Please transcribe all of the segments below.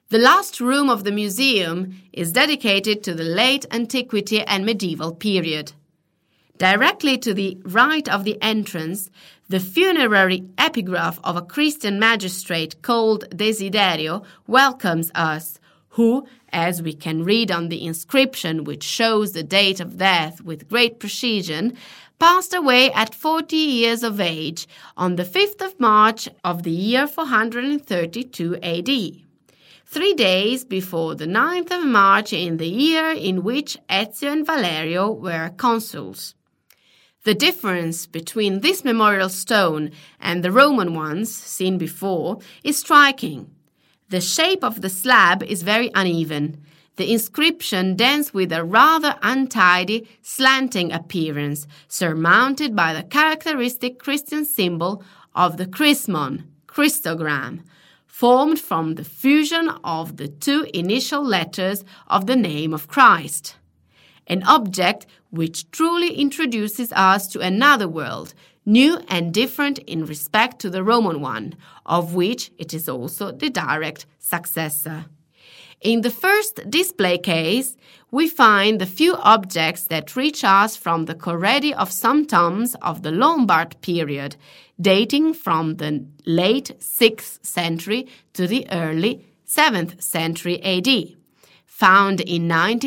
The last room of the museum is dedicated to the late antiquity and medieval period. Directly to the right of the entrance, the funerary epigraph of a Christian magistrate called Desiderio welcomes us, who, as we can read on the inscription which shows the date of death with great precision, passed away at 40 years of age on the 5th of March of the year 432 AD. 3 days before the 9th of March in the year in which Ezio and Valerio were consuls. The difference between this memorial stone and the Roman ones seen before is striking. The shape of the slab is very uneven. The inscription dents with a rather untidy, slanting appearance, surmounted by the characteristic Christian symbol of the chrismon, Christogram, formed from the fusion of the two initial letters of the name of Christ. An object which truly introduces us to another world, new and different in respect to the Roman one, of which it is also the direct successor. In the first display case, we find the few objects that reach us from the corredi of some tombs of the Lombard period, dating from the late 6th century to the early 7th century AD, found in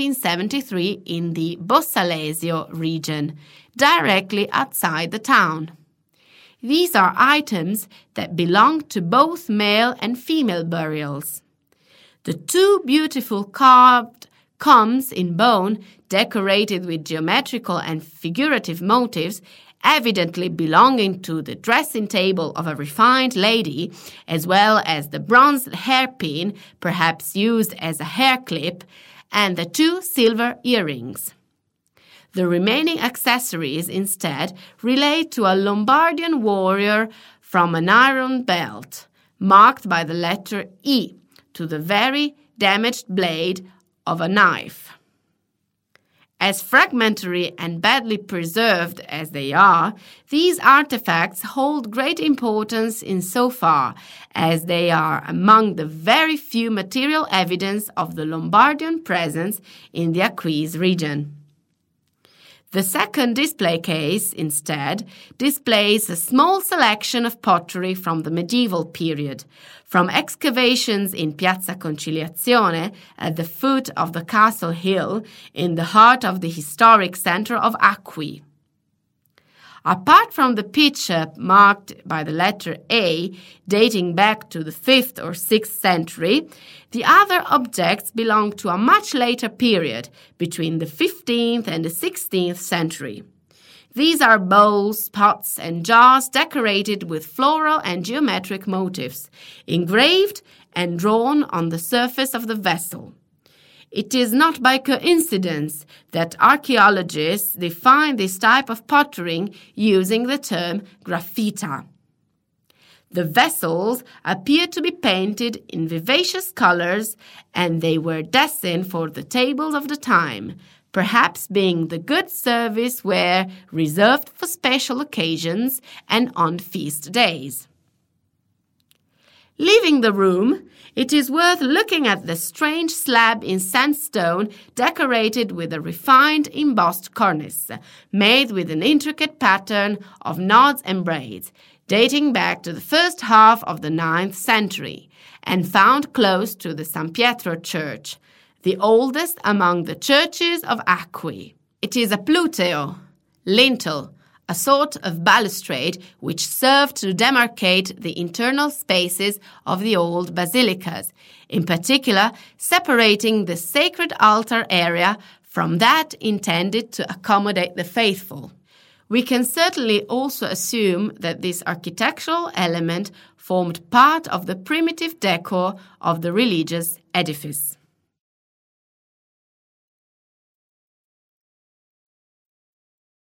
1973 in the Bossalesio region, directly outside the town. These are items that belong to both male and female burials. The two beautiful carved combs in bone, decorated with geometrical and figurative motifs, evidently belonging to the dressing table of a refined lady, as well as the bronze hairpin, perhaps used as a hair clip, and the two silver earrings. The remaining accessories, instead, relate to a Lombardian warrior from an iron belt, marked by the letter E, to the very damaged blade of a knife. As fragmentary and badly preserved as they are, these artifacts hold great importance insofar as they are among the very few material evidence of the Lombardian presence in the Acquise region. The second display case, instead, displays a small selection of pottery from the medieval period, from excavations in Piazza Conciliazione at the foot of the castle hill in the heart of the historic center of Acqui. Apart from the pitcher marked by the letter A, dating back to the 5th or 6th century, the other objects belong to a much later period, between the 15th and the 16th century. These are bowls, pots, and jars decorated with floral and geometric motifs, engraved and drawn on the surface of the vessel. It is not by coincidence that archaeologists define this type of pottery using the term graffita. The vessels appear to be painted in vivacious colors, and they were destined for the tables of the time, perhaps being the good service ware reserved for special occasions and on feast days. Leaving the room, it is worth looking at the strange slab in sandstone decorated with a refined embossed cornice, made with an intricate pattern of knots and braids, dating back to the first half of the 9th century, and found close to the San Pietro church, the oldest among the churches of Acqui. It is a pluteo, lintel, a sort of balustrade which served to demarcate the internal spaces of the old basilicas, in particular separating the sacred altar area from that intended to accommodate the faithful. We can certainly also assume that this architectural element formed part of the primitive decor of the religious edifice.